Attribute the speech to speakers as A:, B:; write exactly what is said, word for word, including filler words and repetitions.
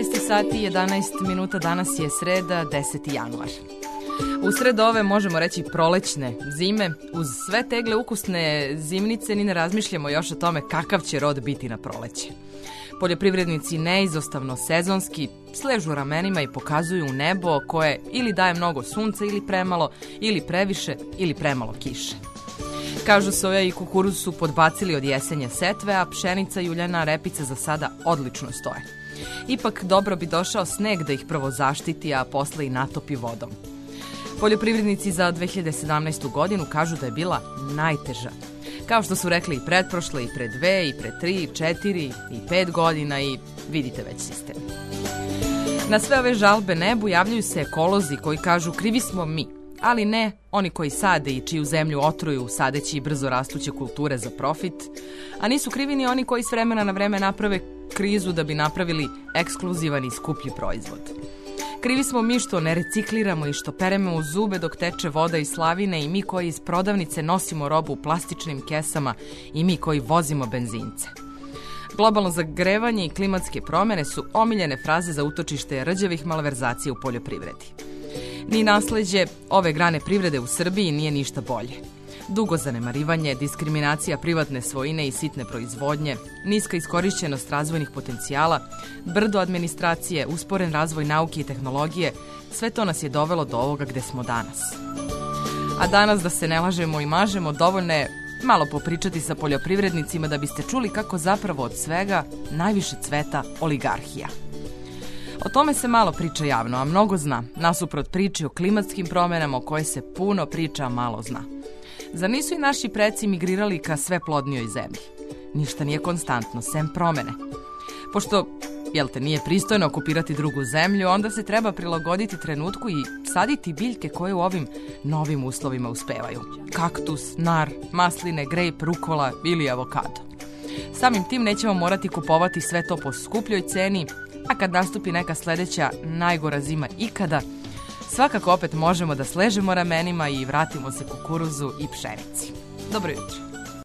A: šesnaest sati i jedanaest minuta, danas je sreda, deseti januar. Usred ove, možemo reći, prolećne zime, uz sve tegle ukusne zimnice, ni ne razmišljamo još o tome kakav će rod biti na proleće. Poljoprivrednici neizostavno sezonski sležu ramenima i pokazuju u nebo koje ili daje mnogo sunca ili premalo, ili previše ili premalo kiše. Kažu, soja i kukuruz su podbacili od jesenje setve, a pšenica, juljana, repica za sada odlično stoje. Ipak dobro bi došao sneg da ih prvo zaštiti, a posle i natopi vodom. Poljoprivrednici za dve hiljade sedamnaestu. godinu kažu da je bila najteža. Kao što su rekli i pretprošle, i pre dve, i pre tri, i četiri, i pet godina i vidite već sistem. Na sve ove žalbe nebu javljaju se ekolozi koji kažu krivi smo mi, ali ne oni koji sade i čiju zemlju otruju sadeći brzo rastuće kulture za profit, a nisu krivi ni oni koji s vremena na vreme naprave krizu da bi napravili ekskluzivan i skuplji proizvod. Krivi smo mi što ne recikliramo i što peremo u zube dok teče voda iz slavine i mi koji iz prodavnice nosimo robu u plastičnim kesama i mi koji vozimo benzince. Globalno zagrevanje i klimatske promjene su omiljene fraze za utočište rđavih malverzacija u poljoprivredi. Ni nasleđe ove grane privrede u Srbiji nije ništa bolje. Dugo zanemarivanje, diskriminacija privatne svojine i sitne proizvodnje, niska iskorišćenost razvojnih potencijala, brdo administracije, usporen razvoj nauke i tehnologije, sve to nas je dovelo do ovoga gde smo danas. A danas, da se ne lažemo i mažemo, dovoljno je malo popričati sa poljoprivrednicima da biste čuli kako zapravo od svega najviše cveta oligarhija. O tome se malo priča javno, a mnogo zna, nasuprot priči o klimatskim promjenama o koje se puno priča, a malo zna. Zar nisu i naši preci migrirali ka sve plodnijoj zemlji? Ništa nije konstantno, sem promene. Pošto, jel te, nije pristojno okupirati drugu zemlju, onda se treba prilagoditi trenutku i saditi biljke koje u ovim novim uslovima uspevaju. Kaktus, nar, masline, grejp, rukola ili avokado. Samim tim nećemo morati kupovati sve to po skupljoj ceni, a kad nastupi neka sledeća najgora zima ikada, svakako opet možemo da sležemo ramenima i vratimo se kukuruzu i pšenici. Dobro jutro.